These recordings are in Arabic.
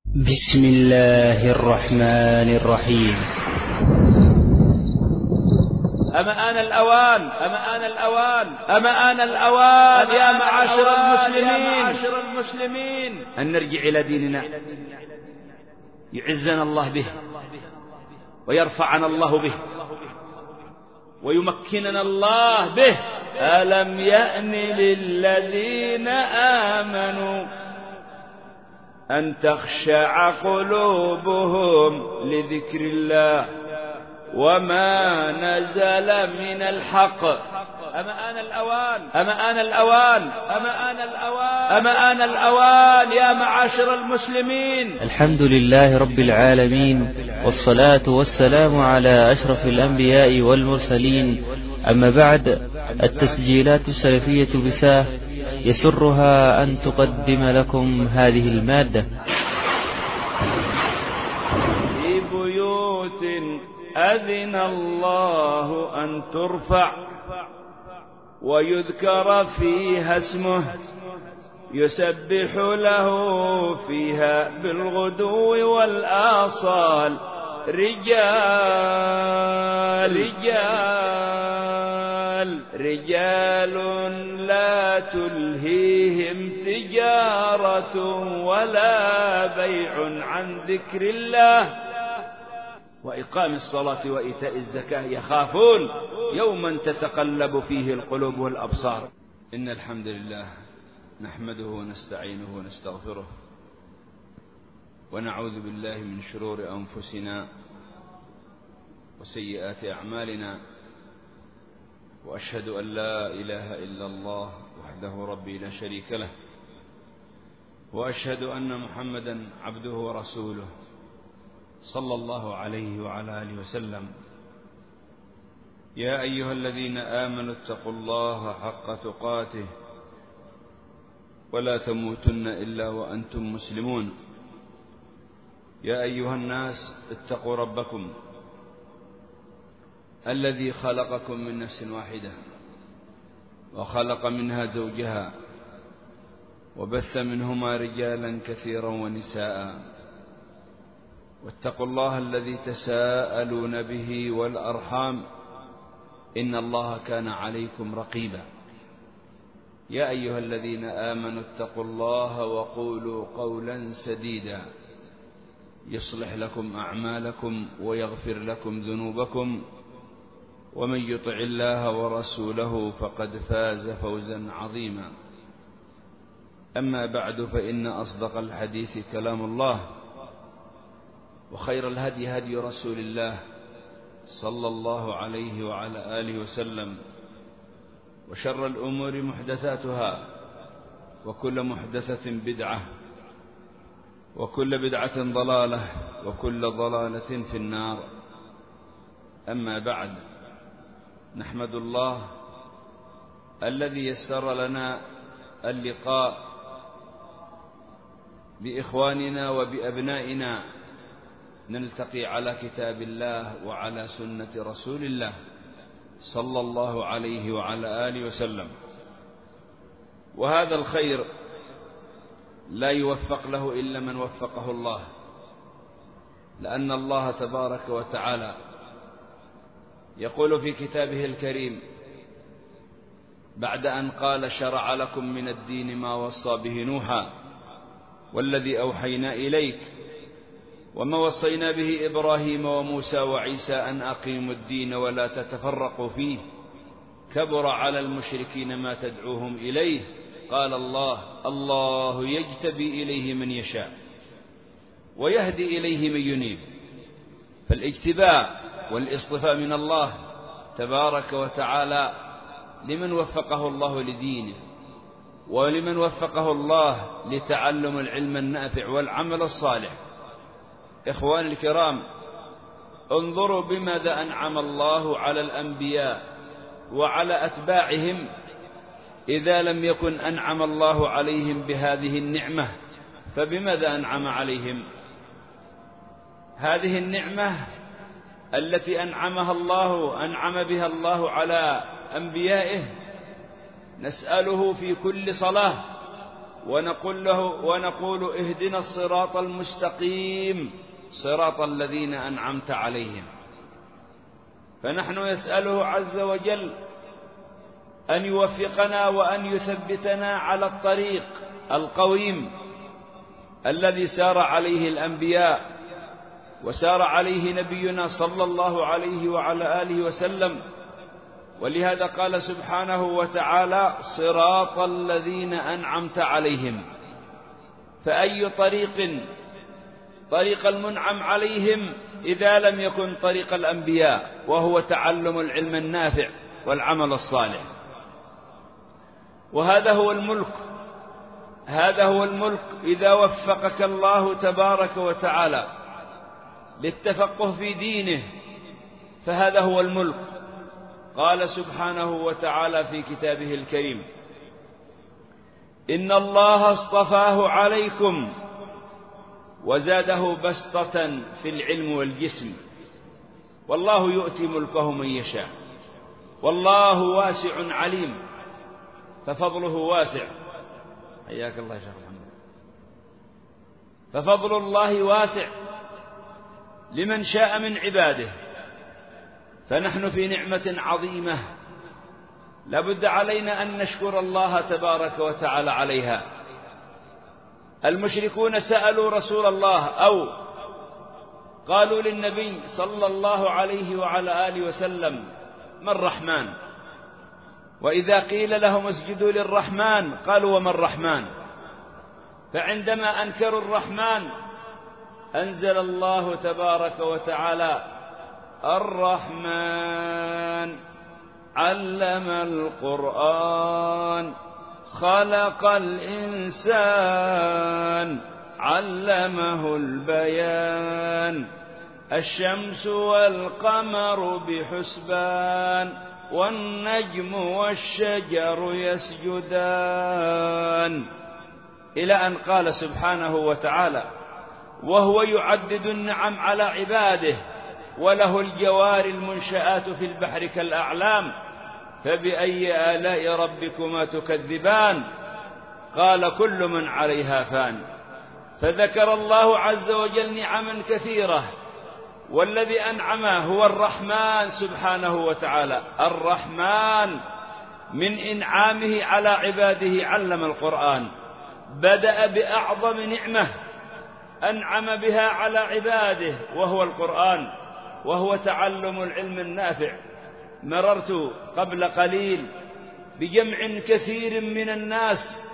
بسم الله الرحمن الرحيم. أما آن الأوان يا معاشر المسلمين أن نرجع إلى ديننا يعزنا الله به ويرفعنا الله به ويمكننا الله به. ألم يأن للذين آمنوا أن تخشع قلوبهم لذكر الله وما نزل من الحق. أما آن الأوان يا معاشر المسلمين. الحمد لله رب العالمين، والصلاة والسلام على أشرف الأنبياء والمرسلين. أما بعد، التسجيلات السلفية بساه يسرها أن تقدم لكم هذه المادة. في بيوت أذن الله أن ترفع ويذكر فيها اسمه يسبح له فيها بالغدو والآصال رجال لا تلهيهم تجارة ولا بيع عن ذكر الله وإقام الصلاة وإيتاء الزكاة يخافون يوما تتقلب فيه القلوب والأبصار. إن الحمد لله نحمده ونستعينه ونستغفره ونعوذ بالله من شرور أنفسنا وسيئات أعمالنا، وأشهد أن لا إله إلا الله وحده ربي لا شريك له، وأشهد أن محمدا عبده ورسوله صلى الله عليه وعلى آله وسلم. يا أيها الذين آمنوا اتقوا الله حق تقاته ولا تموتن إلا وأنتم مسلمون. يا أيها الناس اتقوا ربكم الذي خلقكم من نفس واحدة وخلق منها زوجها وبث منهما رجالا كثيرا ونساء، واتقوا الله الذي تساءلون به والأرحام إن الله كان عليكم رقيبا. يا أيها الذين آمنوا اتقوا الله وقولوا قولا سديدا يصلح لكم أعمالكم ويغفر لكم ذنوبكم، ومن يطع الله ورسوله فقد فاز فوزا عظيما. أما بعد، فإن أصدق الحديث كلام الله، وخير الهدي هدي رسول الله صلى الله عليه وعلى آله وسلم، وشر الأمور محدثاتها، وكل محدثة بدعة، وكل بدعة ضلالة، وكل ضلالة في النار. أما بعد، نحمد الله الذي يسر لنا اللقاء بإخواننا وبأبنائنا نلتقي على كتاب الله وعلى سنة رسول الله صلى الله عليه وعلى آله وسلم. وهذا الخير لا يوفق له إلا من وفقه الله، لأن الله تبارك وتعالى يقول في كتابه الكريم بعد أن قال: شرع لكم من الدين ما وصى به نوحا والذي أوحينا إليك وما وصينا به إبراهيم وموسى وعيسى أن أقيموا الدين ولا تتفرقوا فيه كبر على المشركين ما تدعوهم إليه. قال الله يجتبي إليه من يشاء ويهدي إليه من ينيب. فالاجتباء والاصطفاء من الله تبارك وتعالى لمن وفقه الله لدينه، ولمن وفقه الله لتعلم العلم النافع والعمل الصالح. إخواني الكرام، انظروا بماذا أنعم الله على الأنبياء وعلى أتباعهم إذا لم يكن أنعم الله عليهم بهذه النعمة، فبماذا أنعم عليهم؟ هذه النعمة التي أنعم بها الله على أنبيائه نسأله في كل صلاة ونقول اهدنا الصراط المستقيم صراط الذين أنعمت عليهم. فنحن نسأله عز وجل أن يوفقنا وأن يثبتنا على الطريق القويم الذي سار عليه الأنبياء وسار عليه نبينا صلى الله عليه وعلى آله وسلم. ولهذا قال سبحانه وتعالى صراط الذين أنعمت عليهم. فأي طريق المنعم عليهم إذا لم يكن طريق الأنبياء، وهو تعلم العلم النافع والعمل الصالح. وهذا هو الملك، هذا هو الملك إذا وفقك الله تبارك وتعالى للتفقه في دينه، فهذا هو الملك. قال سبحانه وتعالى في كتابه الكريم إن الله اصطفاه عليكم وزاده بسطة في العلم والجسم والله يؤتي ملكه من يشاء والله واسع عليم. ففضله واسع. حياك الله يا شيخ محمد. ففضل الله واسع لمن شاء من عباده. فنحن في نعمة عظيمة لابد علينا أن نشكر الله تبارك وتعالى عليها. المشركون سألوا رسول الله أو قالوا للنبي صلى الله عليه وعلى آله وسلم ما الرحمن؟ وإذا قيل لهم اسجدوا للرحمن قالوا وما الرحمن؟ فعندما أنكروا الرحمن أنزل الله تبارك وتعالى الرحمن علم القرآن خلق الإنسان علمه البيان الشمس والقمر بحسبان والنجم والشجر يسجدان، إلى أن قال سبحانه وتعالى وهو يعدد النعم على عباده وله الجوار المنشآت في البحر كالأعلام فبأي آلاء ربكما تكذبان قال كل من عليها فان. فذكر الله عز وجل نعما كثيرة، والذي أنعمه هو الرحمن سبحانه وتعالى. الرحمن من إنعامه على عباده علم القرآن، بدأ بأعظم نعمة أنعم بها على عباده وهو القرآن، وهو تعلم العلم النافع. مررت قبل قليل بجمع كثير من الناس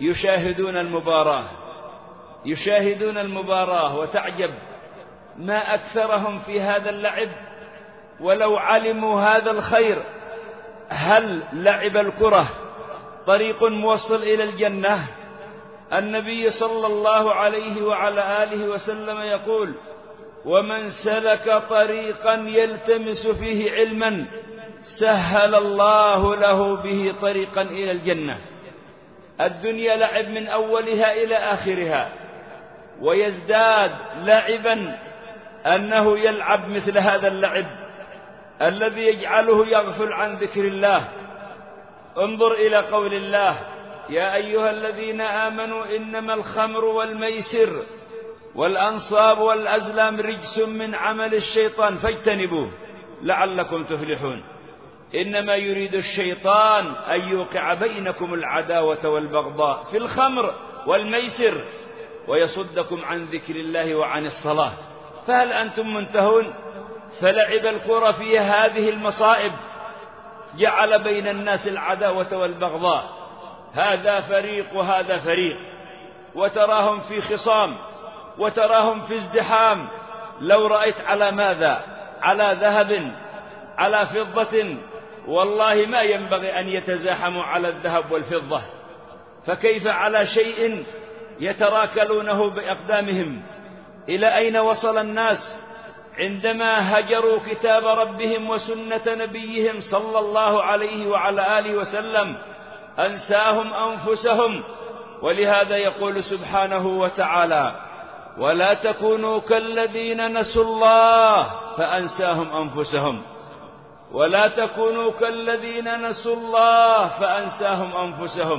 يشاهدون المباراة وتعجب ما أكثرهم في هذا اللعب. ولو علموا هذا الخير هل لعب الكرة طريق موصل إلى الجنة؟ النبي صلى الله عليه وعلى آله وسلم يقول ومن سلك طريقا يلتمس فيه علما سهل الله له به طريقا إلى الجنة. الدنيا لعب من أولها إلى آخرها، ويزداد لعبا أنه يلعب مثل هذا اللعب الذي يجعله يغفل عن ذكر الله. انظر إلى قول الله يا أيها الذين آمنوا إنما الخمر والميسر والأنصاب والأزلام رجس من عمل الشيطان فاجتنبوه لعلكم تفلحون. إنما يريد الشيطان أن يوقع بينكم العداوة والبغضاء في الخمر والميسر ويصدكم عن ذكر الله وعن الصلاة فهل أنتم منتهون؟ فلعب الكرة في هذه المصائب جعل بين الناس العداوة والبغضاء، هذا فريق وهذا فريق، وتراهم في خصام وتراهم في ازدحام. لو رأيت على ماذا؟ على ذهب على فضة، والله ما ينبغي أن يتزاحموا على الذهب والفضة، فكيف على شيء يتراكلونه بأقدامهم؟ إلى أين وصل الناس عندما هجروا كتاب ربهم وسنة نبيهم صلى الله عليه وعلى آله وسلم؟ أنساهم أنفسهم. ولهذا يقول سبحانه وتعالى ولا تكونوا كالذين نسوا الله فأنساهم أنفسهم. ولا تكونوا كالذين نسوا الله فأنساهم أنفسهم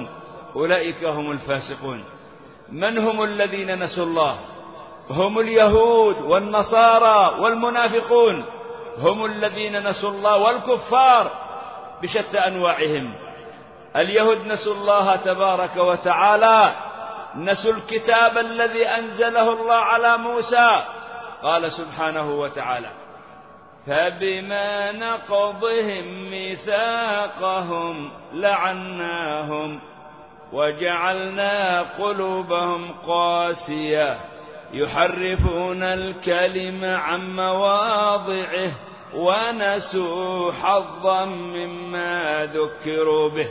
أولئك هم الفاسقون. من هم الذين نسوا الله؟ هم اليهود والنصارى والمنافقون، هم الذين نسوا الله، والكفار بشتى أنواعهم. اليهود نسوا الله تبارك وتعالى، نسوا الكتاب الذي أنزله الله على موسى. قال سبحانه وتعالى: فبما نقضهم ميثاقهم لعناهم وجعلنا قلوبهم قاسية يحرفون الكلم عن مواضعه ونسوا حظا مما ذكروا به.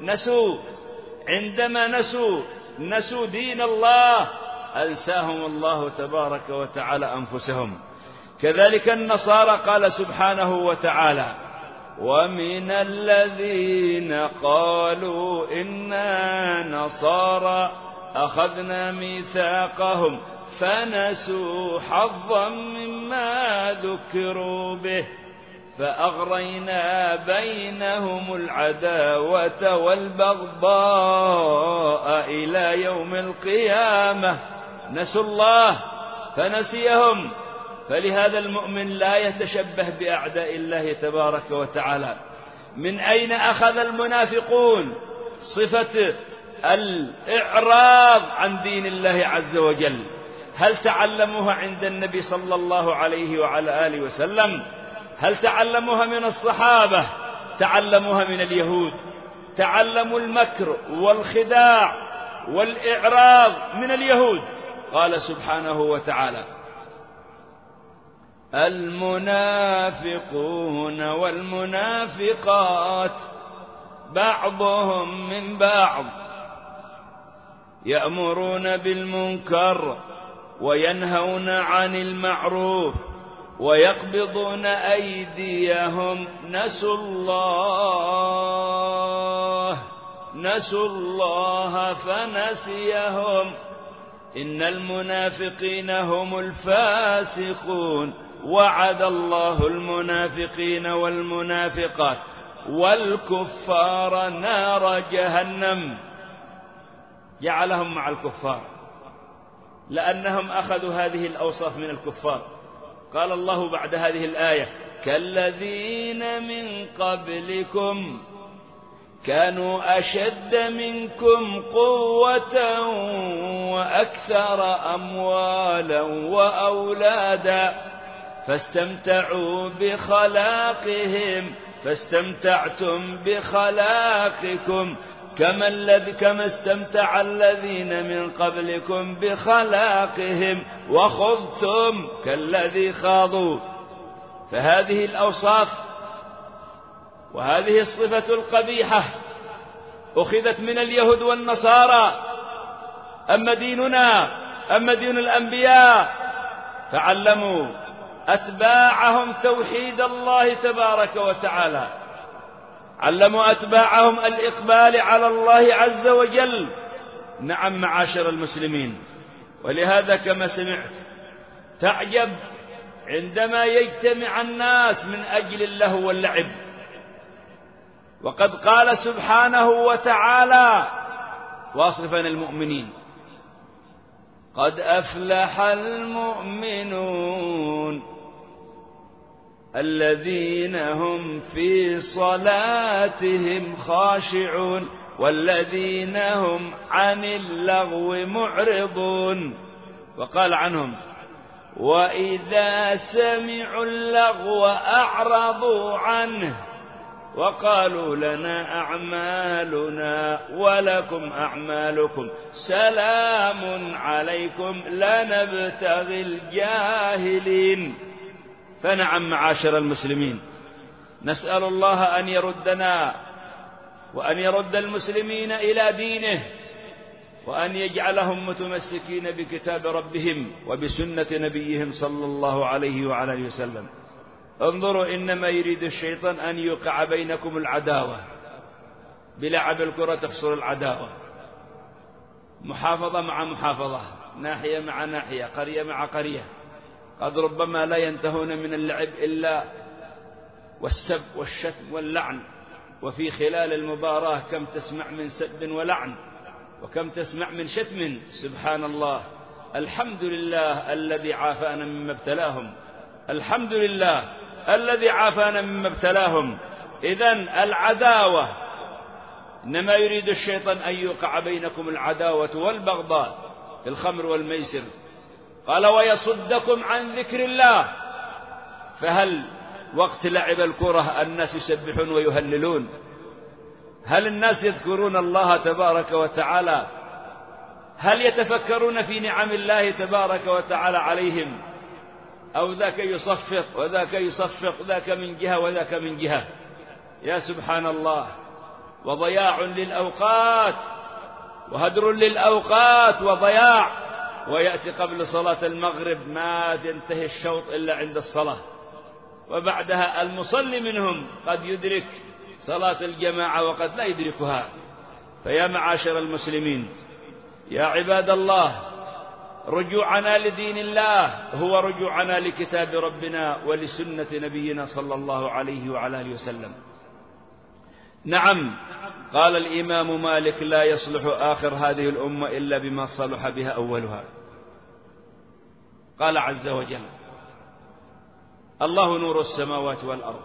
عندما نسوا دين الله أنساهم الله تبارك وتعالى أنفسهم. كذلك النصارى قال سبحانه وتعالى: ومن الذين قالوا إنا نصارى أخذنا ميثاقهم فنسوا حظا مما ذكروا به فأغرينا بينهم العداوة والبغضاء إلى يوم القيامة. نسوا الله فنسيهم. فلهذا المؤمن لا يتشبه بأعداء الله تبارك وتعالى. من أين أخذ المنافقون صفة الإعراض عن دين الله عز وجل؟ هل تعلموها عند النبي صلى الله عليه وعلى آله وسلم؟ هل تعلموها من الصحابة؟ تعلموها من اليهود. تعلموا المكر والخداع والإعراض من اليهود. قال سبحانه وتعالى: المنافقون والمنافقات بعضهم من بعض يأمرون بالمنكر وينهون عن المعروف ويقبضون أيديهم نسوا الله فنسيهم. إن المنافقين هم الفاسقون وعد الله المنافقين والمنافقات والكفار نار جهنم. جعلهم مع الكفار لأنهم أخذوا هذه الأوصاف من الكفار. قال الله بعد هذه الآية: كالذين من قبلكم كانوا أشد منكم قوة وأكثر أموالا وأولادا فاستمتعوا بخلاقهم فاستمتعتم بخلاقكم كما استمتع الذين من قبلكم بخلاقهم وخضتم كالذي خاضوا. فهذه الأوصاف وهذه الصفة القبيحة أخذت من اليهود والنصارى. أما ديننا، أما دين الأنبياء، فعلموا أتباعهم توحيد الله تبارك وتعالى، علموا أتباعهم الإقبال على الله عز وجل. نعم معاشر المسلمين، ولهذا كما سمعت تعجب عندما يجتمع الناس من أجل اللهو واللعب. وقد قال سبحانه وتعالى واصفا المؤمنين: قد أفلح المؤمنون الذين هم في صلاتهم خاشعون والذين هم عن اللغو معرضون. وقال عنهم: وإذا سمعوا اللغو أعرضوا عنه وقالوا لنا أعمالنا ولكم أعمالكم سلام عليكم لا نبتغي الجاهلين. فنعم معاشر المسلمين، نسأل الله أن يردنا وأن يرد المسلمين إلى دينه وأن يجعلهم متمسكين بكتاب ربهم وبسنة نبيهم صلى الله عليه وعلى آله وسلم. انظروا، إنما يريد الشيطان أن يوقع بينكم العداوة بلعب الكرة، تفصل العداوة، محافظة مع محافظة، ناحية مع ناحية، قرية مع قرية. قد ربما لا ينتهون من اللعب إلا والسب والشتم واللعن، وفي خلال المباراة كم تسمع من سب ولعن. وكم تسمع من شتم. سبحان الله، الحمد لله الذي عافانا مما ابتلاهم، الحمد لله الذي عافانا مما ابتلاهم. إذن العداوة، إنما يريد الشيطان أن يوقع بينكم العداوة والبغضاء في الخمر والميسر. قال ويصدكم عن ذكر الله. فهل وقت لعب الكرة الناس يسبحون ويهللون؟ هل الناس يذكرون الله تبارك وتعالى؟ هل يتفكرون في نعم الله تبارك وتعالى عليهم؟ أو ذاك يصفق وذاك يصفق، ذاك من جهة وذاك من جهة. يا سبحان الله، وضياع للأوقات وهدر للأوقات وضياع. ويأتي قبل صلاة المغرب ما ينتهي الشوط إلا عند الصلاة، وبعدها المصلي منهم قد يدرك صلاة الجماعة وقد لا يدركها. فيا معاشر المسلمين، يا عباد الله، رجوعنا لدين الله هو رجوعنا لكتاب ربنا ولسنة نبينا صلى الله عليه وعلى آله وسلم. نعم، قال الإمام مالك لا يصلح آخر هذه الأمة إلا بما صلح بها أولها. قال عز وجل الله نور السماوات والأرض،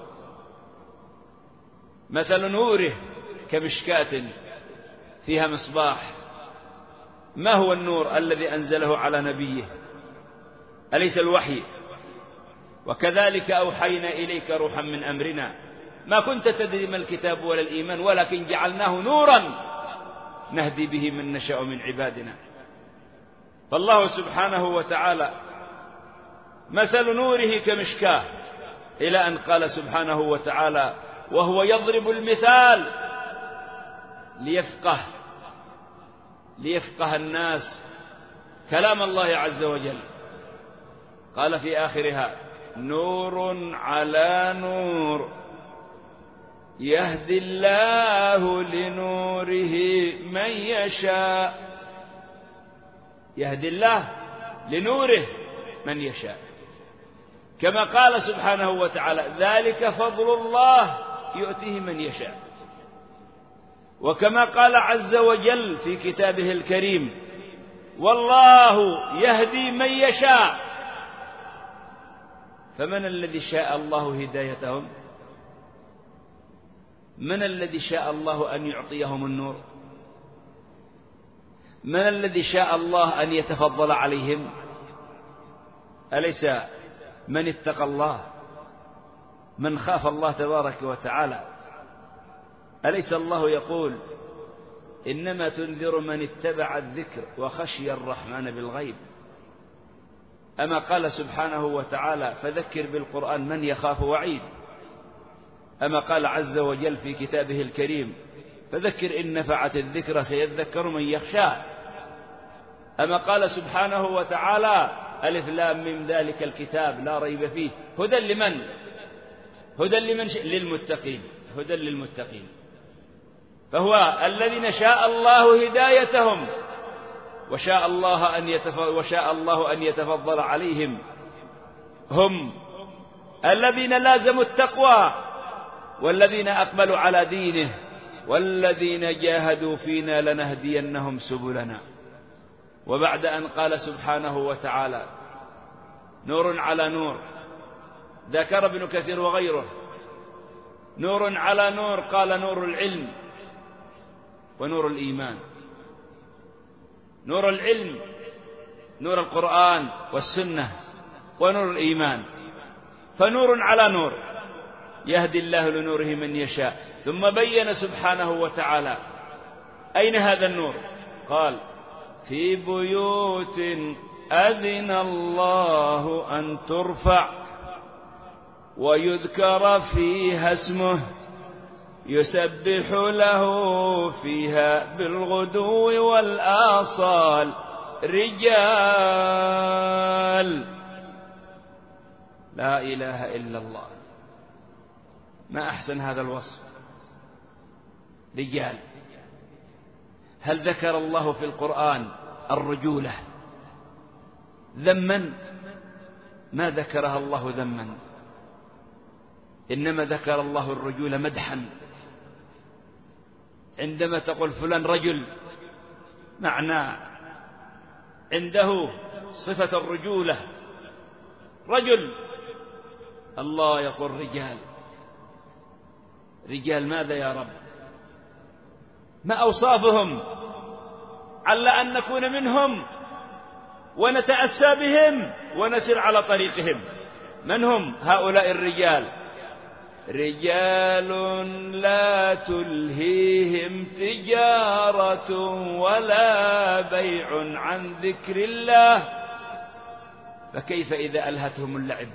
مثل نوره كمشكاة فيها مصباح. ما هو النور الذي أنزله على نبيه؟ أليس الوحي؟ وكذلك أوحينا إليك روحا من أمرنا ما كنت تدري ما الكتاب ولا الإيمان ولكن جعلناه نورا نهدي به من نشاء من عبادنا. فالله سبحانه وتعالى مثل نوره كمشكاة، إلى أن قال سبحانه وتعالى وهو يضرب المثال ليفقه الناس كلام الله عز وجل. قال في آخرها نور على نور يهدي الله لنوره من يشاء. يهدي الله لنوره من يشاء، كما قال سبحانه وتعالى ذلك فضل الله يؤتيه من يشاء. وكما قال عز وجل في كتابه الكريم والله يهدي من يشاء. فمن الذي شاء الله هدايتهم؟ من الذي شاء الله أن يعطيهم النور؟ من الذي شاء الله أن يتفضل عليهم؟ أليس من اتقى الله، من خاف الله تبارك وتعالى؟ أليس الله يقول إنما تنذر من اتبع الذكر وخشي الرحمن بالغيب؟ أما قال سبحانه وتعالى فذكر بالقرآن من يخاف وعيد؟ أما قال عز وجل في كتابه الكريم فذكر إن نفعت الذكر سيذكر من يخشى؟ أما قال سبحانه وتعالى ألف لام ميم ذلك الكتاب لا ريب فيه هدى لمن؟ للمتقين، هدى للمتقين. فهو الذين شاء الله هدايتهم وشاء الله أن يتفضل عليهم هم الذين لازموا التقوى والذين أقبلوا على دينه والذين جاهدوا فينا لنهدينهم سبلنا. وبعد أن قال سبحانه وتعالى نور على نور، ذكر ابن كثير وغيره نور على نور، قال نور العلم ونور الإيمان. نور العلم نور القرآن والسنة، ونور الإيمان. فنور على نور يهدي الله لنوره من يشاء. ثم بين سبحانه وتعالى أين هذا النور؟ قال في بيوت أذن الله أن ترفع ويذكر فيها اسمه يسبح له فيها بالغدو والآصال رجال. لا إله إلا الله، ما أحسن هذا الوصف، رجال. هل ذكر الله في القرآن الرجولة ذما؟ ما ذكرها الله ذما، إنما ذكر الله الرجولة مدحا. عندما تقول فلان رجل معنى عنده صفة الرجولة، رجل. الله يقول رجال، رجال ماذا يا رب؟ ما أوصافهم على أن نكون منهم ونتأسى بهم ونسير على طريقهم. من هم هؤلاء الرجال؟ رجال لا تلهيهم تجارة ولا بيع عن ذكر الله. فكيف إذا ألهتهم اللعب؟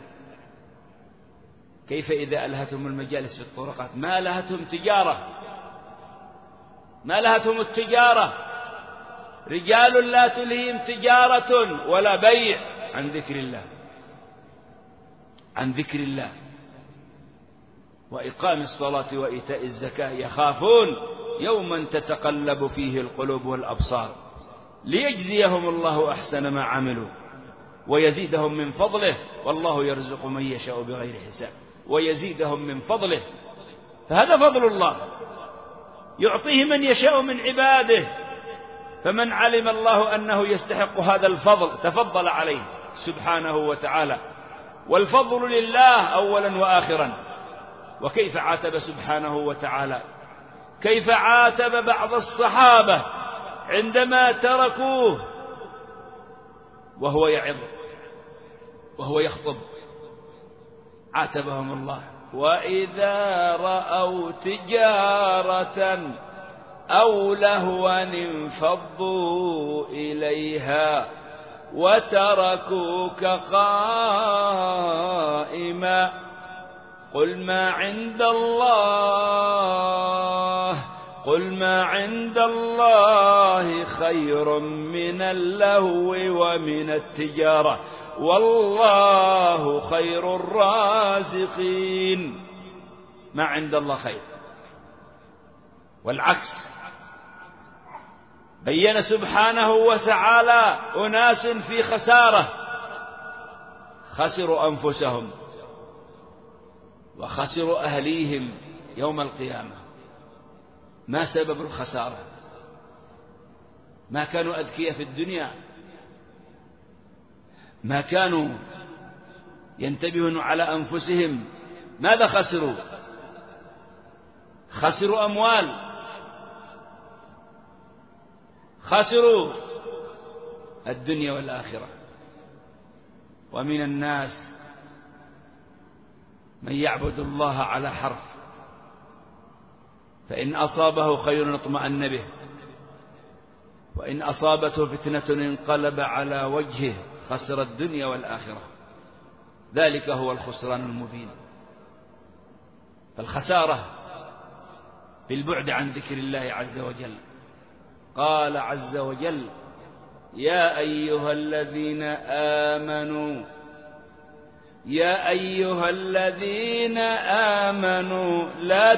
كيف إذا ألهتهم المجالس في الطرقات؟ ما لهتهم تجارة، ما لهتهم التجارة. رجال لا تلهيهم تجارة ولا بيع عن ذكر الله، عن ذكر الله وإقام الصلاة وإيتاء الزكاة، يخافون يوما تتقلب فيه القلوب والأبصار ليجزيهم الله أحسن ما عملوا ويزيدهم من فضله، والله يرزق من يشاء بغير حساب، ويزيدهم من فضله. فهذا فضل الله يعطيه من يشاء من عباده، فمن علم الله أنه يستحق هذا الفضل تفضل عليه سبحانه وتعالى، والفضل لله أولا وآخرا. وكيف عاتب سبحانه وتعالى؟ كيف عاتب بعض الصحابة عندما تركوه وهو يعظ وهو يخطب؟ عاتبهم الله: وإذا رأوا تجارة أو لهوا انفضوا إليها وتركوك قائما قل ما عند الله خير من اللهو ومن التجارة والله خير الرازقين. ما عند الله خير. والعكس، بين سبحانه وتعالى أناس في خسارة، خسروا أنفسهم وخسروا أهليهم يوم القيامة. ما سبب الخسارة؟ ما كانوا أذكياء في الدنيا، ما كانوا ينتبهون على أنفسهم. ماذا خسروا؟ خسروا أموال، خسروا الدنيا والآخرة. ومن الناس من يعبد الله على حرف، فإن أصابه خير اطمأن به، وإن أصابته فتنة انقلب على وجهه، خسر الدنيا والآخرة. ذلك هو الخسران المبين. فالخسارة بالبعد عن ذكر الله عز وجل. قال عز وجل: يا أيها الذين آمنوا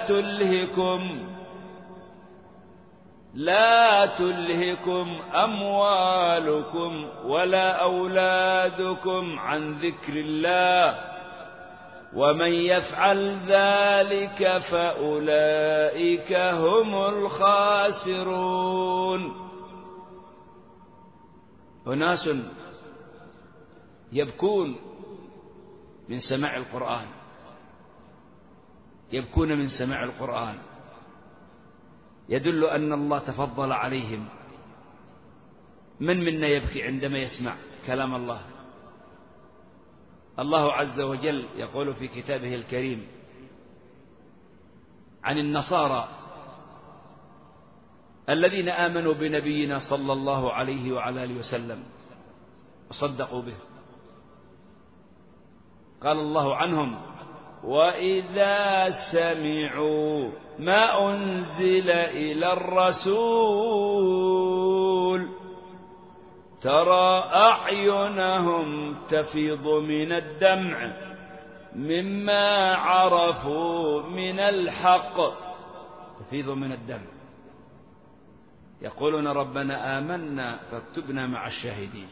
لا تلهكم أموالكم ولا أولادكم عن ذكر الله ومن يفعل ذلك فأولئك هم الخاسرون. أناس يبكون من سماع القرآن، يبكون من سماع القرآن، يدل أن الله تفضل عليهم. من منا يبكي عندما يسمع كلام الله؟ الله عز وجل يقول في كتابه الكريم عن النصارى الذين آمنوا بنبينا صلى الله عليه وعلى آله وسلم وصدقوا به. قال الله عنهم: وإذا سمعوا ما أنزل إلى الرسول ترى أعينهم تفيض من الدمع مما عرفوا من الحق، تفيض من الدمع، يقولون ربنا آمنا فاكتبنا مع الشاهدين.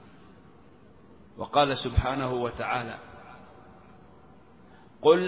وقال سبحانه وتعالى: قل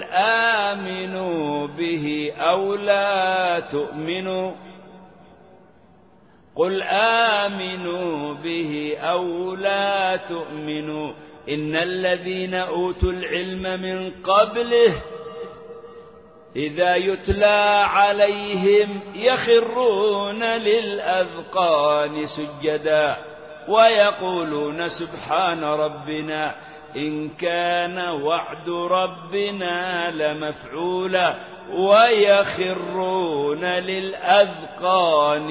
آمنوا به أو لا تؤمنوا قل آمنوا به أو لا تؤمنوا إن الذين أوتوا العلم من قبله إذا يتلى عليهم يخرون للأذقان سجدا ويقولون سبحان ربنا إن كان وعد ربنا لمفعولا ويخرون للأذقان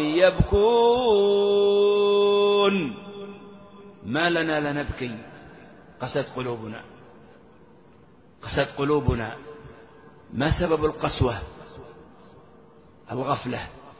يبكون ما لنا لا نبكي قست قلوبنا ما سبب القسوة؟ الغفلة.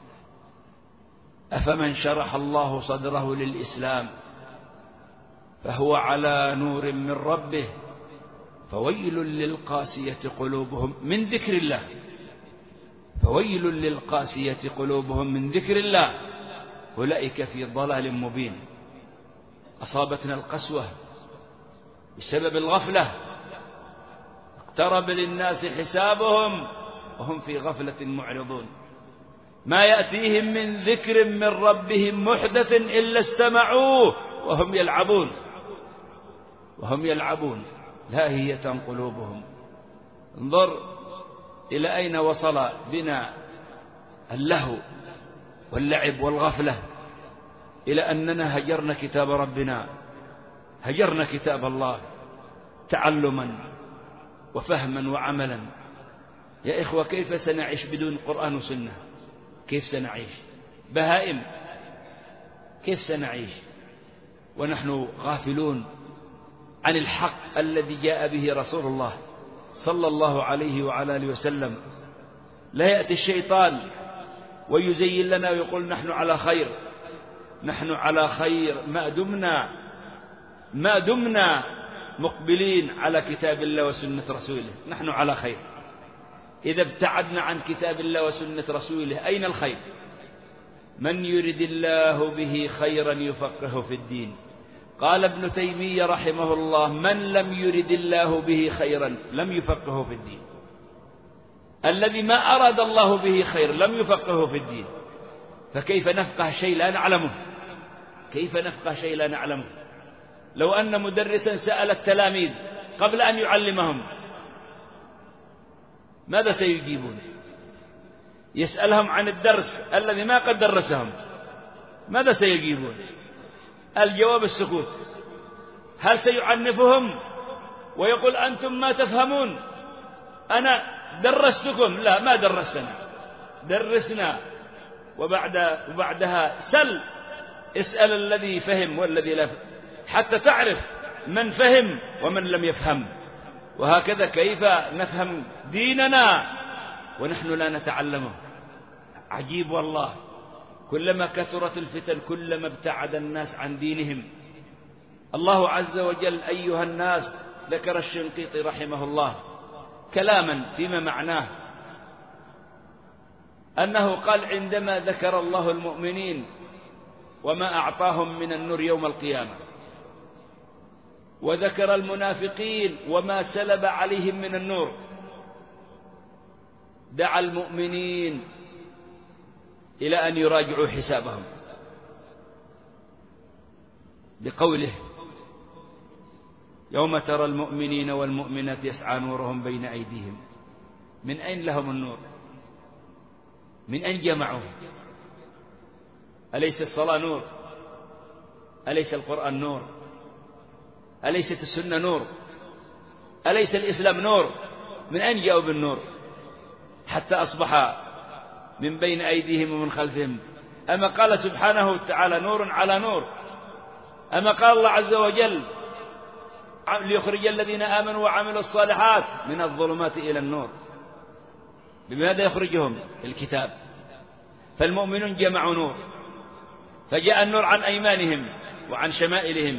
أفمن شرح الله صدره للإسلام فهو على نور من ربه فويل للقاسية قلوبهم من ذكر الله فويل للقاسية قلوبهم من ذكر الله أولئك في ضلال مبين. أصابتنا القسوة بسبب الغفلة، اقترب للناس حسابهم وهم في غفلة معرضون، ما يأتيهم من ذكر من ربهم محدث إلا استمعوه وهم يلعبون لاهية قلوبهم. انظر إلى أين وصل بنا اللهو واللعب والغفلة، إلى أننا هجرنا كتاب ربنا، هجرنا كتاب الله تعلما وفهما وعملا. يا إخوة، كيف سنعيش بدون قرآن وسنة؟ كيف سنعيش؟ بهائم. كيف سنعيش ونحن غافلون عن الحق الذي جاء به رسول الله صلى الله عليه وعلى آله وسلم؟ لا يأتي الشيطان ويزين لنا ويقول نحن على خير، نحن على خير ما دمنا مقبلين على كتاب الله وسنة رسوله، نحن على خير. إذا ابتعدنا عن كتاب الله وسنة رسوله أين الخير؟ من يرد الله به خيرا يفقهه في الدين. قال ابن تيمية رحمه الله: من لم يرد الله به خيرا لم يفقهه في الدين. الذي ما أراد الله به خير لم يفقهه في الدين. فكيف نفقه شيء لا نعلمه؟ كيف نفقه شيء لا نعلمه؟ لو أن مدرسا سأل التلاميذ قبل أن يعلمهم ماذا سيجيبون؟ يسألهم عن الدرس الذي ما قد درسهم، ماذا سيجيبون؟ الجواب السكوت. هل سيعنفهم ويقول أنتم ما تفهمون، أنا درستكم؟ لا، ما درستنا، درسنا. وبعدها اسأل الذي فهم والذي لا فهم حتى تعرف من فهم ومن لم يفهم. وهكذا كيف نفهم ديننا ونحن لا نتعلمه؟ عجيب والله، كلما كثرت الفتن كلما ابتعد الناس عن دينهم. الله عز وجل أيها الناس ذكر الشنقيطي رحمه الله كلاما فيما معناه أنه قال: عندما ذكر الله المؤمنين وما أعطاهم من النور يوم القيامة، وذكر المنافقين وما سلب عليهم من النور، دعا المؤمنين إلى أن يراجعوا حسابهم بقوله: يوم ترى المؤمنين والمؤمنات يسعى نورهم بين أيديهم. من أين لهم النور؟ من أين جمعوه؟ أليس الصلاة نور؟ أليس القرآن نور؟ أليست السنة نور؟ أليس الإسلام نور؟ من أين جاءوا بالنور حتى أصبح من بين أيديهم ومن خلفهم؟ أما قال سبحانه وتعالى: نور على نور؟ أما قال الله عز وجل: ليخرج الذين آمنوا وعملوا الصالحات من الظلمات إلى النور؟ بماذا يخرجهم؟ الكتاب. فالمؤمنون جمعوا نور، فجاء النور عن أيمانهم وعن شمائلهم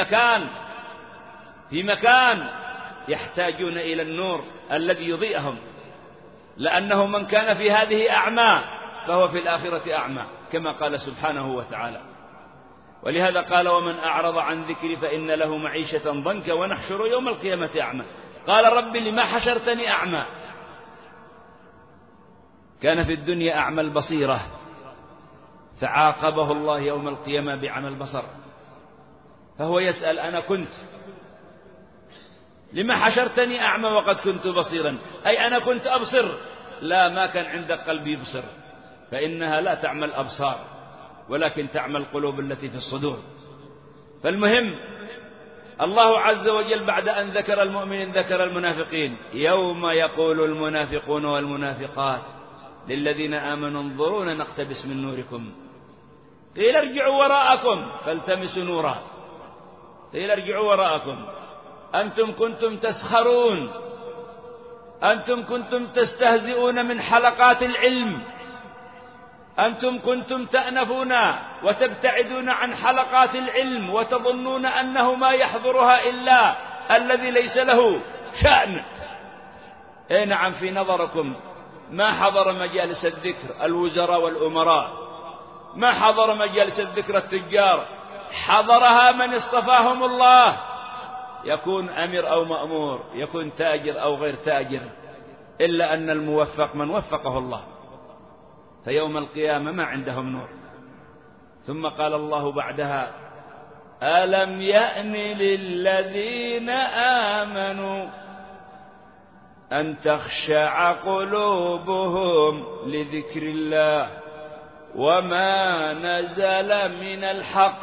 في مكان يحتاجون إلى النور الذي يضيئهم، لأنه من كان في هذه أعمى فهو في الآخرة أعمى، كما قال سبحانه وتعالى. ولهذا قال: ومن أعرض عن ذكري فإن له معيشة ضنكا ونحشر يوم القيامة أعمى. قال: رب لما حشرتني أعمى؟ كان في الدنيا أعمى البصيرة فعاقبه الله يوم القيامة بعمى البصر، فهو يسأل: أنا كنت لما حشرتني أعمى وقد كنت بصيرا؟ أي أنا كنت أبصر، لا، ما كان عندك قلب يبصر، فإنها لا تعمى الأبصار ولكن تعمى القلوب التي في الصدور. فالمهم الله عز وجل بعد أن ذكر المؤمنين ذكر المنافقين: يوم يقول المنافقون والمنافقات للذين آمنوا انظرونا نقتبس من نوركم قيل ارجعوا وراءكم فالتمسوا نورا، قيل ارجعوا وراءكم، أنتم كنتم تسخرون، أنتم كنتم تستهزئون من حلقات العلم، أنتم كنتم تأنفون وتبتعدون عن حلقات العلم وتظنون أنه ما يحضرها إلا الذي ليس له شأن. إيه نعم، في نظركم ما حضر مجالس الذكر الوزراء والأمراء، ما حضر مجالس الذكر التجار، حضرها من اصطفاهم الله، يكون أمير أو مأمور، يكون تاجر أو غير تاجر، إلا أن الموفق من وفقه الله، فيوم القيامة ما عندهم نور. ثم قال الله بعدها: ألم يأن للذين آمنوا أن تخشع قلوبهم لذكر الله وما نزل من الحق.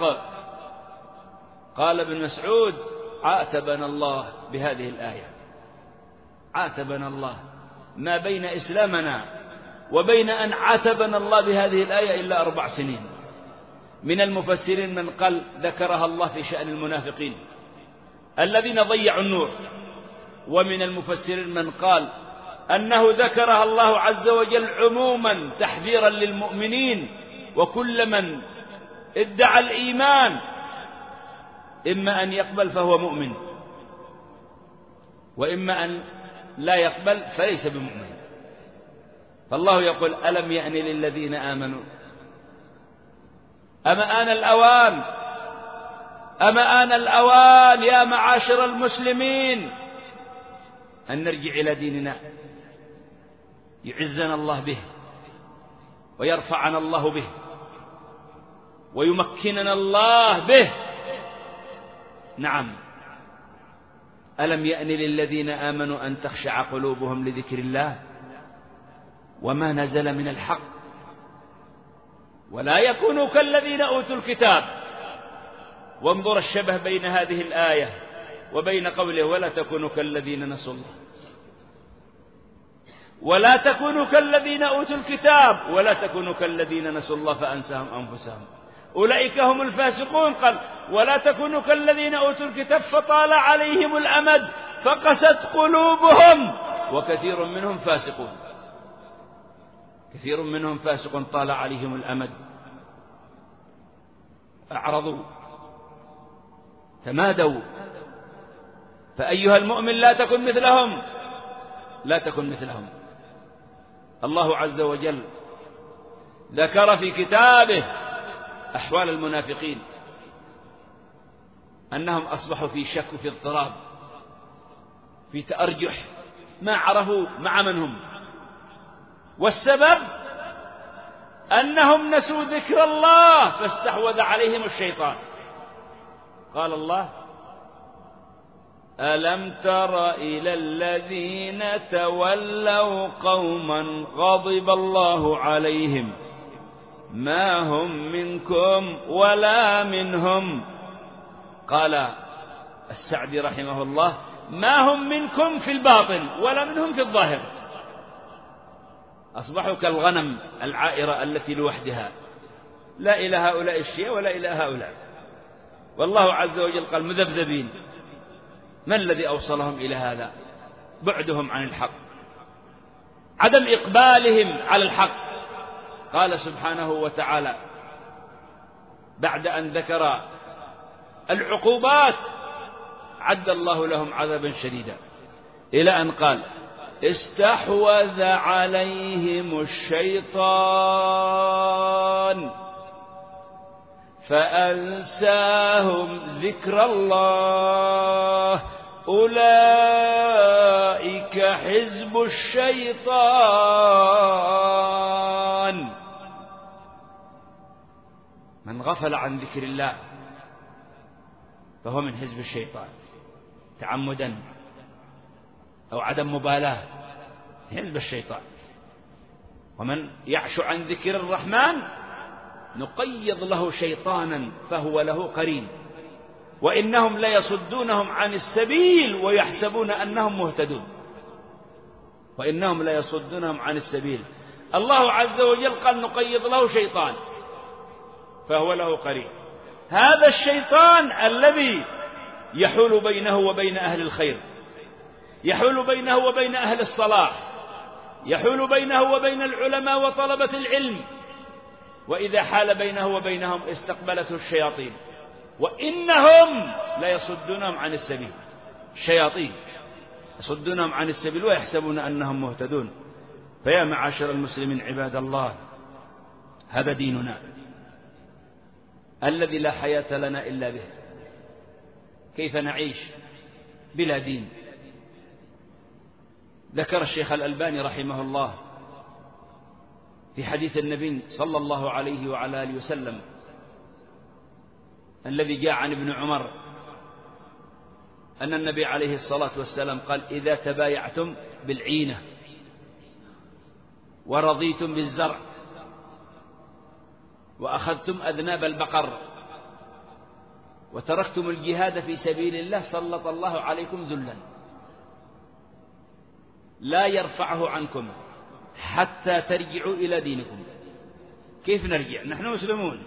قال ابن مسعود: عاتبنا الله بهذه الآية، عاتبنا الله، ما بين إسلامنا وبين أن عاتبنا الله بهذه الآية إلا 4 سنين. من المفسرين من قال ذكرها الله في شأن المنافقين الذين ضيعوا النور، ومن المفسرين من قال أنه ذكرها الله عز وجل عموما تحذيرا للمؤمنين، وكل من ادعى الإيمان إما أن يقبل فهو مؤمن، وإما أن لا يقبل فليس بمؤمن. فالله يقول: ألم يأن للذين آمنوا، أما آن الأوان، أما آن الأوان يا معاشر المسلمين أن نرجع إلى ديننا يعزنا الله به ويرفعنا الله به ويمكننا الله به. نعم، ألم يأن للذين آمنوا أن تخشع قلوبهم لذكر الله وما نزل من الحق ولا يكونوا كالذين أوتوا الكتاب. وانظر الشبه بين هذه الآية وبين قوله: ولا تكونوا كالذين نسوا الله، ولا تكونوا كالذين أوتوا الكتاب ولا تكونوا كالذين نسوا الله فأنساهم أنفسهم أولئك هم الفاسقون. قال: ولا تكونوا كالذين أوتوا الكتاب فطال عليهم الأمد فقست قلوبهم وكثير منهم فاسقون. كثير منهم فاسق طال عليهم الأمد، أعرضوا، تمادوا. فأيها المؤمن لا تكن مثلهم، لا تكن مثلهم. الله عز وجل ذكر في كتابه أحوال المنافقين أنهم أصبحوا في شك وفي اضطراب، في تأرجح، ما عرفوا مع من هم، والسبب أنهم نسوا ذكر الله فاستحوذ عليهم الشيطان. قال الله: ألم تر إلى الذين تولوا قوما غضب الله عليهم ما هم منكم ولا منهم. قال السعدي رحمه الله: ما هم منكم في الباطن ولا منهم في الظاهر. أصبحوا كالغنم العائرة التي لوحدها، لا إلى هؤلاء الشيء ولا إلى هؤلاء. والله عز وجل قال: مذبذبين. ما الذي أوصلهم إلى هذا؟ بعدهم عن الحق، عدم إقبالهم على الحق. قال سبحانه وتعالى بعد أن ذكر العقوبات عد الله لهم عذابا شديدا، إلى أن قال: استحوذ عليهم الشيطان فأنساهم ذكر الله أولئك حزب الشيطان. غفل عن ذكر الله فهو من حزب الشيطان تعمدا أو عدم مبالاة، حزب الشيطان. ومن يعش عن ذكر الرحمن نقيض له شيطانا فهو له قرين وإنهم ليصدونهم عن السبيل ويحسبون أنهم مهتدون، وإنهم ليصدونهم عن السبيل. الله عز وجل قال نقيض له شيطان فهو له قرين. هذا الشيطان الذي يحول بينه وبين أهل الخير، يحول بينه وبين أهل الصلاح، يحول بينه وبين العلماء وطلبة العلم، وإذا حال بينه وبينهم استقبلته الشياطين وإنهم ليصدونهم عن السبيل. الشياطين يصدونهم عن السبيل ويحسبون أنهم مهتدون. فيا معاشر المسلمين عباد الله، هذا ديننا الذي لا حياة لنا إلا به. كيف نعيش بلا دين؟ ذكر الشيخ الألباني رحمه الله في حديث النبي صلى الله عليه وعلى آله وسلم الذي جاء عن ابن عمر أن النبي عليه الصلاة والسلام قال: إذا تبايعتم بالعينة ورضيتم بالزرع وأخذتم أذناب البقر وتركتم الجهاد في سبيل الله سلط الله عليكم ذلا لا يرفعه عنكم حتى ترجعوا إلى دينكم. كيف نرجع؟ نحن مسلمون.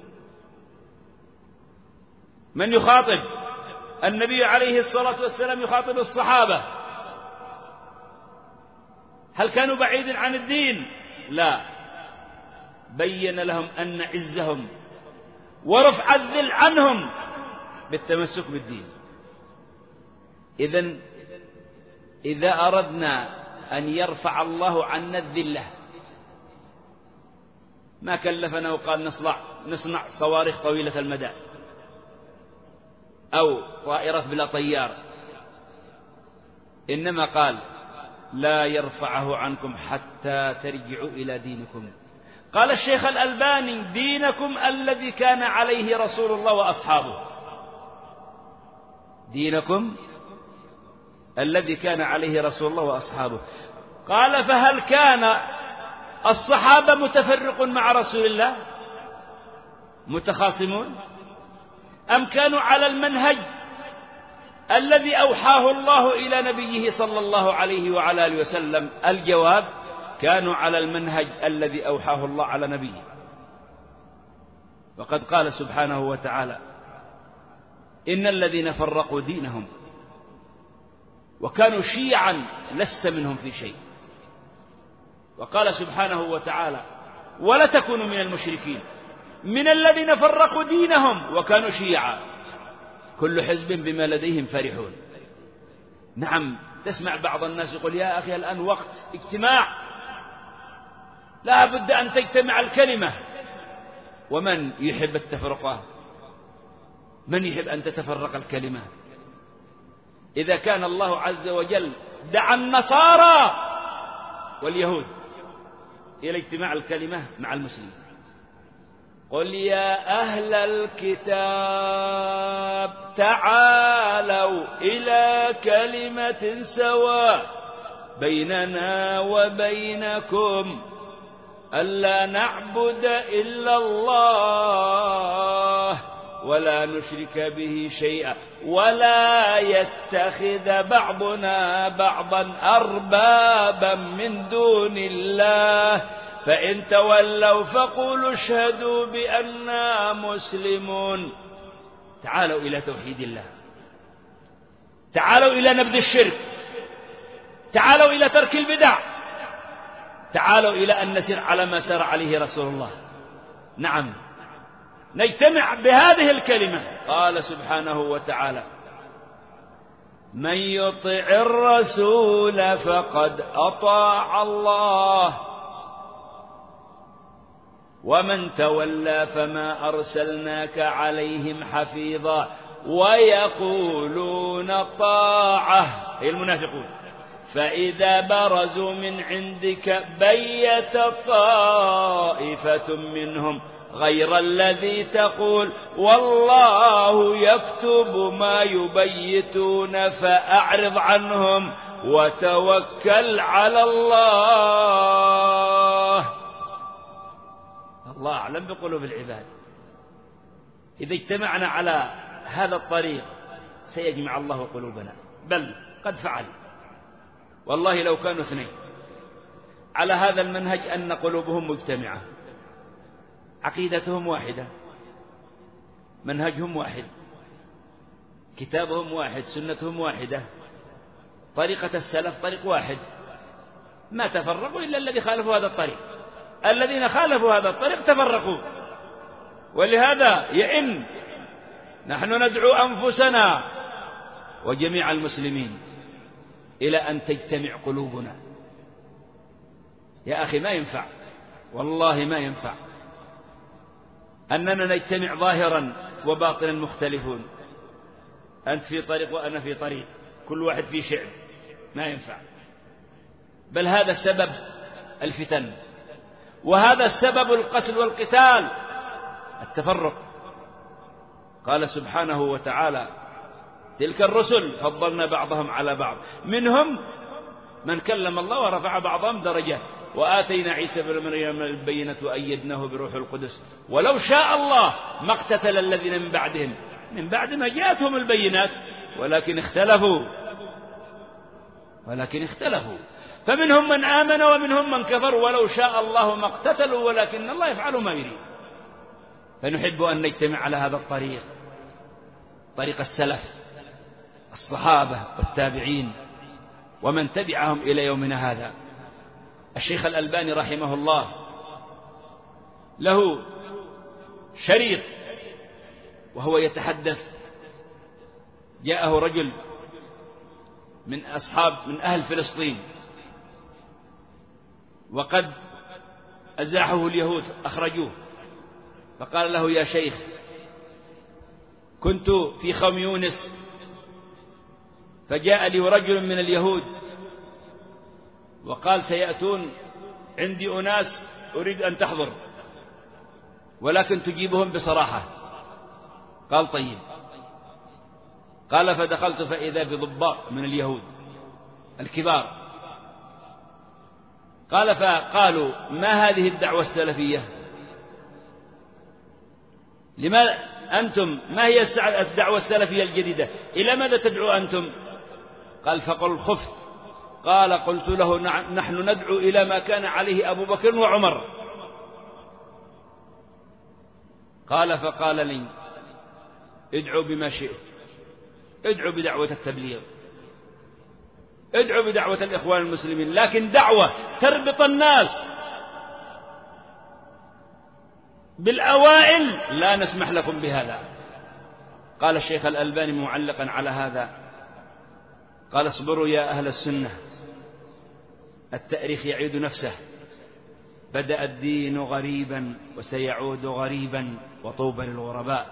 من يخاطب؟ النبي عليه الصلاة والسلام يخاطب الصحابة. هل كانوا بعيد عن الدين؟ لا، بين لهم أن عزهم ورفع الذل عنهم بالتمسك بالدين. إذا أردنا أن يرفع الله عنا الذلة ما كلفنا وقال نصنع صواريخ طويلة المدى أو طائرة بلا طيار، إنما قال: لا يرفعه عنكم حتى ترجعوا إلى دينكم. قال الشيخ الألباني: دينكم الذي كان عليه رسول الله وأصحابه. دينكم الذي كان عليه رسول الله وأصحابه. قال: فهل كان الصحابة متفرق مع رسول الله متخاصمون، أم كانوا على المنهج الذي أوحاه الله إلى نبيه صلى الله عليه وعلى آله وسلم؟ الجواب: كانوا على المنهج الذي أوحاه الله على نبيه. وقد قال سبحانه وتعالى: إن الذين فرقوا دينهم وكانوا شيعا لست منهم في شيء. وقال سبحانه وتعالى: ولا تكونوا من المشركين من الذين فرقوا دينهم وكانوا شيعا كل حزب بما لديهم فرحون. نعم، تسمع بعض الناس يقول: يا أخي الآن وقت اجتماع، لا بد أن تجتمع الكلمة. ومن يحب التفرقة؟ من يحب أن تتفرق الكلمة؟ إذا كان الله عز وجل دعا النصارى واليهود إلى اجتماع الكلمة مع المسلمين: قل يا أهل الكتاب تعالوا إلى كلمة سواء بيننا وبينكم ألا نعبد إلا الله ولا نشرك به شيئا ولا يتخذ بعضنا بعضا أربابا من دون الله فإن تولوا فقولوا اشهدوا بأننا مسلمون. تعالوا إلى توحيد الله، تعالوا إلى نبذ الشرك، تعالوا إلى ترك البدع، تعالوا إلى أن نسير على ما سار عليه رسول الله. نعم، نجتمع بهذه الكلمة. قال سبحانه وتعالى: من يطع الرسول فقد أطاع الله ومن تولى فما أرسلناك عليهم حفيظا ويقولون طاعة، أي المنافقون، فإذا برزوا من عندك بيت طائفة منهم غير الذي تقول والله يكتب ما يبيتون فأعرض عنهم وتوكل على الله. الله أعلم بقلوب العباد. إذا اجتمعنا على هذا الطريق سيجمع الله قلوبنا، بل قد فعل. والله لو كانوا اثنين على هذا المنهج أن قلوبهم مجتمعة، عقيدتهم واحدة، منهجهم واحد، كتابهم واحد، سنتهم واحدة، طريقة السلف طريق واحد، ما تفرقوا إلا الذي خالفوا هذا الطريق. الذين خالفوا هذا الطريق تفرقوا. ولهذا يئن نحن ندعو أنفسنا وجميع المسلمين إلى أن تجتمع قلوبنا. يا أخي ما ينفع، والله ما ينفع أننا نجتمع ظاهرا وباطنا مختلفون، أنت في طريق وأنا في طريق، كل واحد في شعب، ما ينفع. بل هذا السبب الفتن، وهذا السبب القتل والقتال، التفرق. قال سبحانه وتعالى: تلك الرسل فضلنا بعضهم على بعض، منهم من كلم الله ورفع بعضهم درجات، وآتينا عيسى بن مريم البينة وأيدناه بروح القدس، ولو شاء الله ما اقتتل الذين من بعدهم من بعد ما جاءتهم البينات ولكن اختلفوا فمنهم من آمن ومنهم من كفر، ولو شاء الله ما اقتتلوا ولكن الله يفعل ما يريد. فنحب أن نجتمع على هذا الطريق، طريق السلف الصحابة والتابعين ومن تبعهم إلى يومنا هذا. الشيخ الألباني رحمه الله له شريط وهو يتحدث، جاءه رجل من أهل فلسطين وقد أزاحه اليهود أخرجوه، فقال له: يا شيخ، كنت في خوم يونس فجاء لي رجل من اليهود وقال: سيأتون عندي أناس أريد أن تحضر ولكن تجيبهم بصراحة. قال: طيب. قال: فدخلت فإذا بضباط من اليهود الكبار. قال: فقالوا: ما هذه الدعوة السلفية؟ لما أنتم ما هي الدعوة السلفية الجديدة؟ إلى ماذا تدعو أنتم؟ قال: فقل خفت. قال: قلت له: نحن ندعو إلى ما كان عليه أبو بكر وعمر. قال: فقال لي: ادعو بما شئت، ادعو بدعوة التبليغ، ادعو بدعوة الإخوان المسلمين، لكن دعوة تربط الناس بالأوائل لا نسمح لكم بهذا. قال الشيخ الألباني معلقا على هذا: قال: اصبروا يا أهل السنة، التاريخ يعيد نفسه، بدأ الدين غريبا وسيعود غريبا وطوبى للغرباء.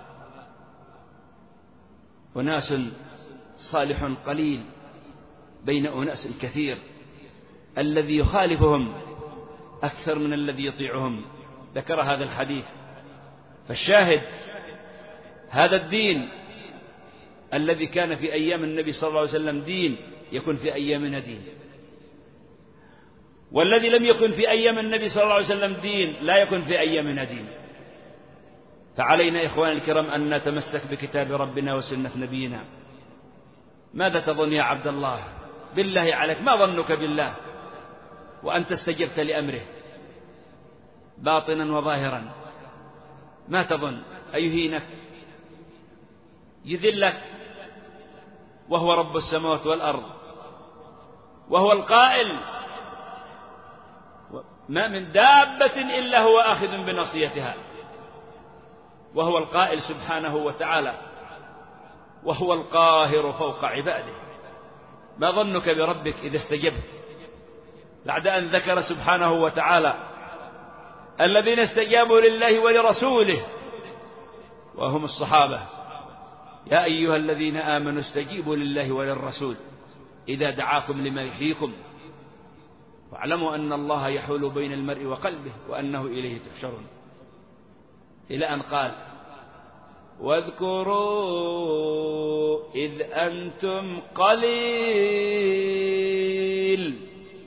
أناس صالح قليل بين أناس كثير، الذي يخالفهم أكثر من الذي يطيعهم. ذكر هذا الحديث. فالشاهد هذا الدين الذي كان في أيام النبي صلى الله عليه وسلم دين يكون في أيامنا دين، والذي لم يكن في أيام النبي صلى الله عليه وسلم دين لا يكون في أيامنا دين. فعلينا إخواني الكرام أن نتمسك بكتاب ربنا وسنة نبينا. ماذا تظن يا عبد الله؟ بالله عليك، ما ظنك بالله وأنت استجبت لأمره باطنا وظاهرا؟ ما تظن أيهينك يذلك وهو رب السماوات والأرض، وهو القائل: ما من دابة إلا هو آخذ بناصيتها، وهو القائل سبحانه وتعالى: وهو القاهر فوق عباده. ما ظنك بربك إذا استجبت بعد أن ذكر سبحانه وتعالى الذين استجابوا لله ولرسوله وهم الصحابة: يا أيها الذين آمنوا استجيبوا لله وللرسول إذا دعاكم لما يحييكم واعلموا أن الله يحول بين المرء وقلبه وأنه إليه تحشرون. إلى أن قال: واذكروا إذ أنتم قليل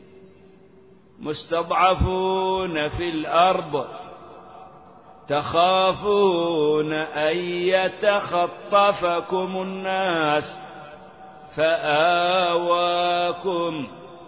مستضعفون في الأرض تخافون أن يتخطفكم الناس فآواكم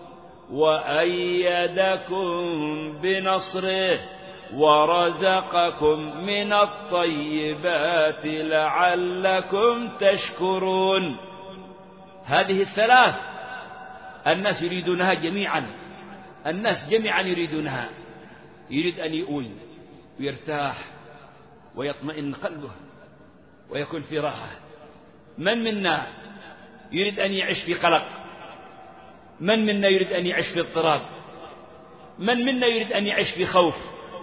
وأيدكم بنصره ورزقكم من الطيبات لعلكم تشكرون. هذه الثلاث الناس يريدونها جميعا، الناس جميعا يريدونها. يريد أن يؤوي ويرتاح ويطمئن قلبه ويكون في راحة. من منا يريد أن يعيش في قلق؟ من منا يريد أن يعيش في اضطراب؟ من منا يريد أن يعيش في خوف؟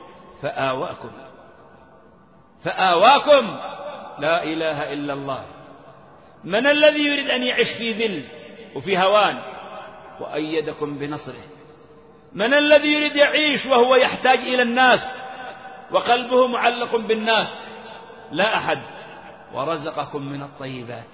فآواكم لا إله إلا الله. من الذي يريد أن يعيش في ذل وفي هوان؟ وأيدكم بنصره. من الذي يريد يعيش وهو يحتاج إلى الناس وقلبه معلق بالناس؟ لا أحد. ورزقكم من الطيبات.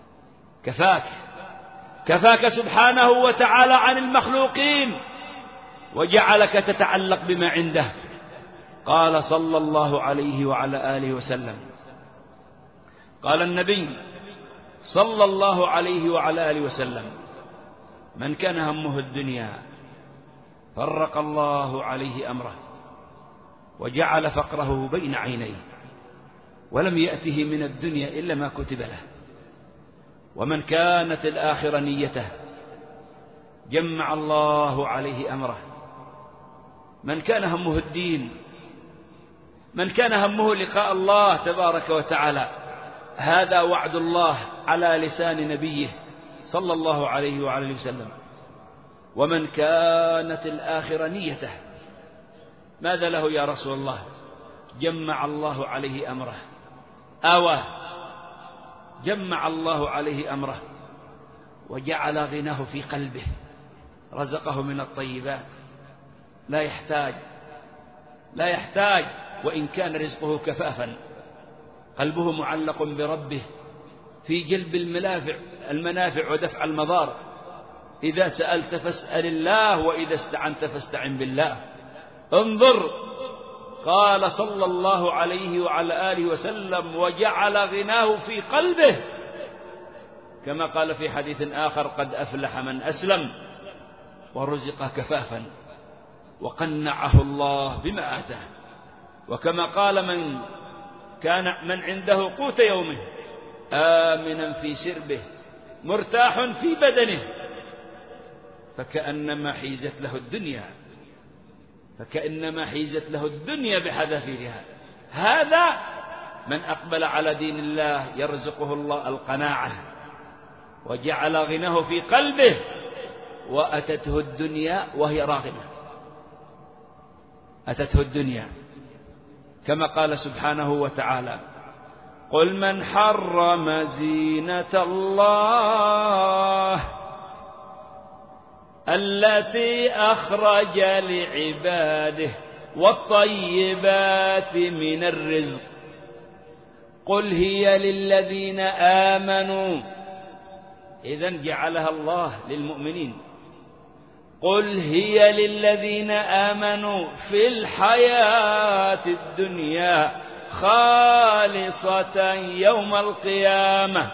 كفاك سبحانه وتعالى عن المخلوقين وجعلك تتعلق بما عنده. قال صلى الله عليه وعلى آله وسلم، قال النبي صلى الله عليه وعلى آله وسلم: من كان همه الدنيا فرق الله عليه أمره وجعل فقره بين عينيه ولم يأته من الدنيا إلا ما كتب له. ومن كانت الآخرة نيته جمع الله عليه أمره. من كان همه الدين، من كان همه لقاء الله تبارك وتعالى، هذا وعد الله على لسان نبيه صلى الله عليه وعلى وسلم. ومن كانت الآخرة نيته، ماذا له يا رسول الله؟ جمع الله عليه أمره، جمع الله عليه أمره وجعل غناه في قلبه، رزقه من الطيبات، لا يحتاج وإن كان رزقه كفافا. قلبه معلق بربه في جلب المنافع ودفع المضار. إذا سألت فاسأل الله وإذا استعنت فاستعن بالله. انظر، قال صلى الله عليه وعلى آله وسلم: وجعل غناه في قلبه، كما قال في حديث آخر: قد أفلح من أسلم ورزق كفافا وقنعه الله بما آتاه. وكما قال: من عنده قوت يومه آمنا في سربه مرتاح في بدنه فكأنما حيزت له الدنيا بحذافيرها. هذا من أقبل على دين الله يرزقه الله القناعة وجعل غناه في قلبه وأتته الدنيا وهي راغمة. أتته الدنيا كما قال سبحانه وتعالى: قل من حرم زينة الله التي أخرج لعباده والطيبات من الرزق قل هي للذين آمنوا. إذن جعلها الله للمؤمنين. قل هي للذين آمنوا في الحياة الدنيا خالصة يوم القيامة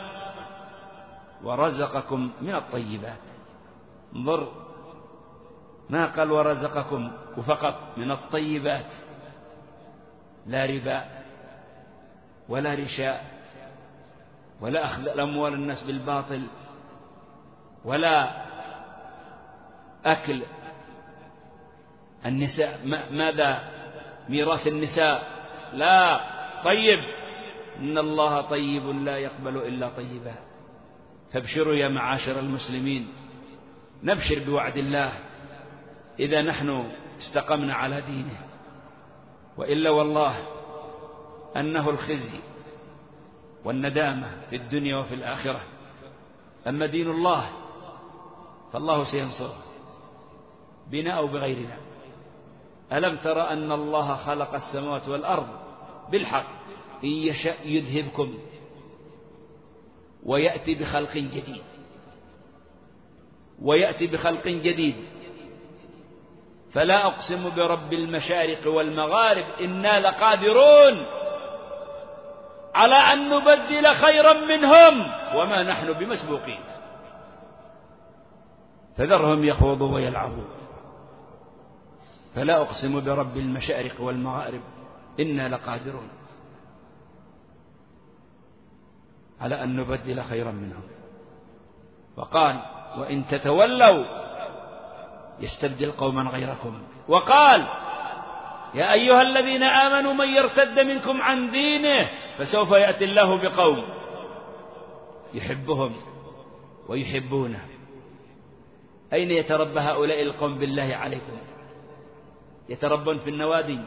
ورزقكم من الطيبات. انظر، ما قال ورزقكم وفقط، من الطيبات. لا ربا ولا رشاء ولا أخذ الأموال الناس بالباطل ولا أكل النساء. ماذا؟ ميراث النساء. لا، طيب. إن الله طيب لا يقبل إلا طيبا. فابشروا يا معاشر المسلمين، نبشر بوعد الله إذا نحن استقمنا على دينه، وإلا والله أنه الخزي والندامة في الدنيا وفي الآخرة. أما دين الله فالله سينصره بنا أو بغيرنا. ألم تر أن الله خلق السماوات والأرض بالحق إن يشأ يذهبكم ويأتي بخلق جديد فلا أقسم برب المشارق والمغارب إنا لقادرون على أن نبدل خيرا منهم وما نحن بمسبوقين فذرهم يخوضوا ويلعبوا. فلا أقسم برب المشارق والمغارب إنا لقادرون على أن نبدل خيرا منهم. وقال وإن تتولوا يستبدل قوما غيركم. وقال يا أيها الذين آمنوا من يرتد منكم عن دينه فسوف يأتي الله بقوم يحبهم ويحبونه. أين يتربى هؤلاء القوم بالله عليكم؟ يتربون في النوادي،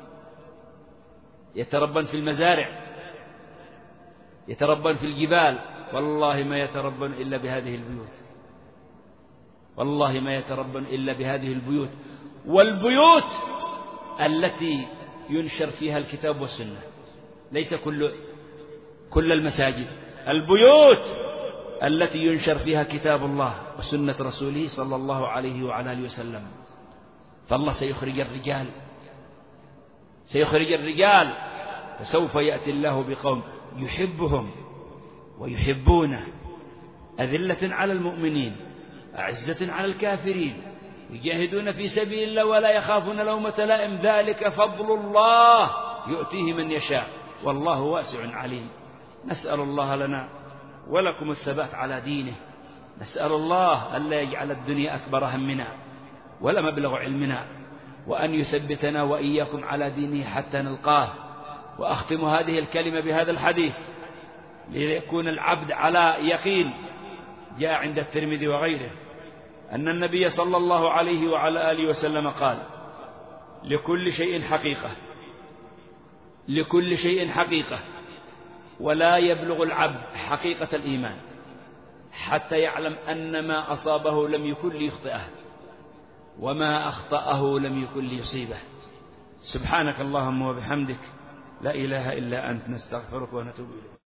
يتربون في المزارع، يتربون في الجبال. والله ما يتربون إلا بهذه البيوت، والله ما يتربون إلا بهذه البيوت، والبيوت التي ينشر فيها الكتاب والسنة، ليس كل المساجد، البيوت التي ينشر فيها كتاب الله وسنة رسوله صلى الله عليه وعلى آله وسلم. فالله سيخرج الرجال فسوف يأتي الله بقوم يحبهم ويحبونه أذلة على المؤمنين أعزة على الكافرين يجاهدون في سبيل الله ولا يخافون لومة لائم ذلك فضل الله يؤتيه من يشاء والله واسع عليم. نسأل الله لنا ولكم الثبات على دينه، نسأل الله ألا يجعل الدنيا أكبر همنا ولا مبلغ علمنا، وأن يثبتنا وإياكم على دينه حتى نلقاه. وأختم هذه الكلمة بهذا الحديث ليكون العبد على يقين. جاء عند الترمذي وغيره أن النبي صلى الله عليه وعلى آله وسلم قال لكل شيء حقيقة ولا يبلغ العبد حقيقة الإيمان حتى يعلم أن ما أصابه لم يكن ليخطئه وما أخطأه لم يكن ليصيبه. سبحانك اللهم وبحمدك لا إله إلا أنت نستغفرك ونتوب إليك.